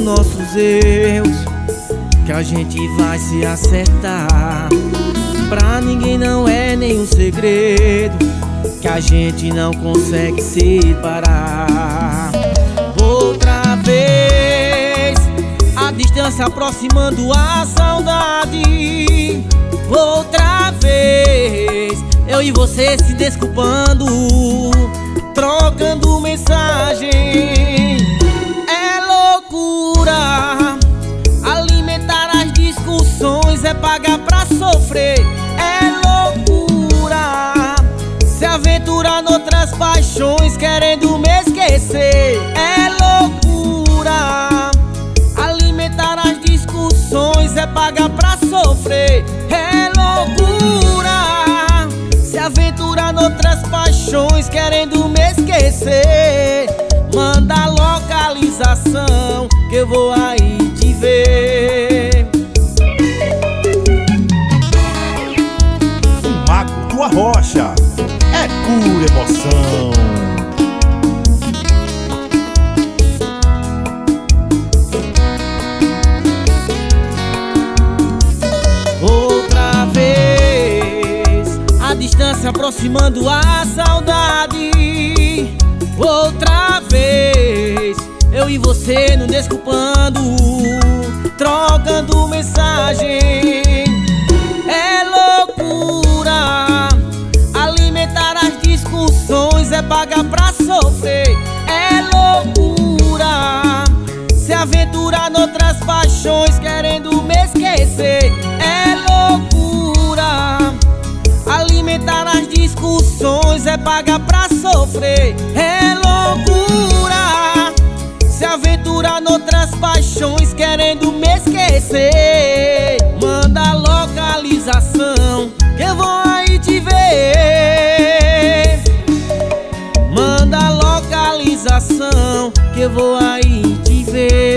nossos erros, que a gente vai se acertar. Pra ninguém não é nenhum segredo, que a gente não consegue separar. Outra vez, a distância aproximando a saudade. Outra vez, eu e você se desculpando, trocando mensagem. É loucura, alimentar as discussões é pagar pra sofrer. É loucura, se aventurar noutras paixões querendo me esquecer. É loucura, alimentar as discussões é pagar pra sofrer. É loucura, se aventurar noutras paixões querendo me esquecer. Manda a localização que eu vou aí te ver. O Mago do Arrocha é pura emoção. Outra vez, a distância aproximando a saudade. Outra vez, eu e você nos desculpando, trocando mensagem. É loucura, alimentar as discussões é pagar pra sofrer. É loucura, se aventurar noutras paixões querendo me esquecer. É loucura, alimentar as discussões é pagar pra sofrer. É loucura, se aventurar noutras paixões querendo me esquecer. Manda a localização que eu vou aí te ver. Manda a localização que eu vou aí te ver.